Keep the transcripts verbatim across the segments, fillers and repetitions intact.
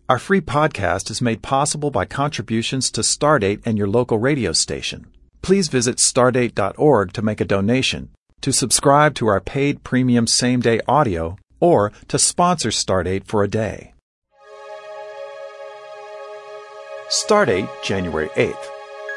Our free podcast is made possible by contributions to Stardate and your local radio station. Please visit stardate dot org to make a donation, to subscribe to our paid premium same-day audio, or to sponsor Stardate for a day. Stardate, January eighth.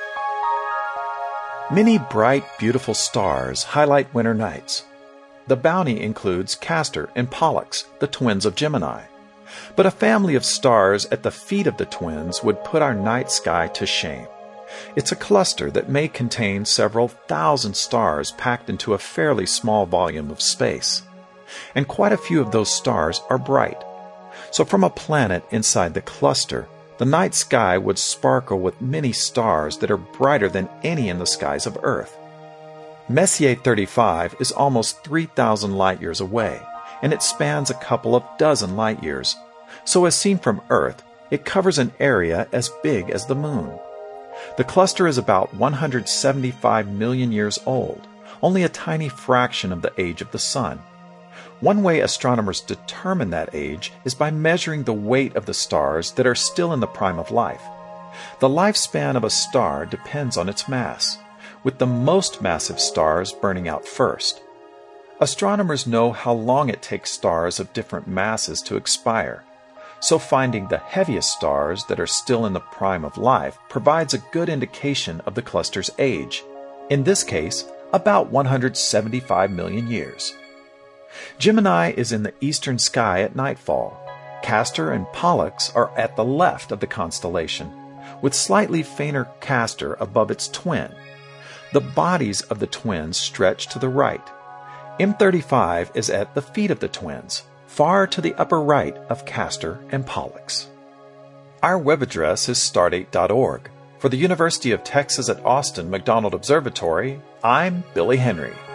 Many bright, beautiful stars highlight winter nights. The bounty includes Castor and Pollux, the twins of Gemini. But a family of stars at the feet of the twins would put our night sky to shame. It's a cluster that may contain several thousand stars packed into a fairly small volume of space. And quite a few of those stars are bright. So from a planet inside the cluster, the night sky would sparkle with many stars that are brighter than any in the skies of Earth. Messier thirty-five is almost three thousand light-years away, and it spans a couple of dozen light-years. So as seen from Earth, it covers an area as big as the Moon. The cluster is about one hundred seventy-five million years old, only a tiny fraction of the age of the Sun. One way astronomers determine that age is by measuring the weight of the stars that are still in the prime of life. The lifespan of a star depends on its mass, with the most massive stars burning out first. Astronomers know how long it takes stars of different masses to expire, so finding the heaviest stars that are still in the prime of life provides a good indication of the cluster's age, in this case, about one hundred seventy-five million years. Gemini is in the eastern sky at nightfall. Castor and Pollux are at the left of the constellation, with slightly fainter Castor above its twin. The bodies of the twins stretch to the right. M thirty-five is at the feet of the twins, far to the upper right of Castor and Pollux. Our web address is stardate dot org. For the University of Texas at Austin McDonald Observatory, I'm Billy Henry.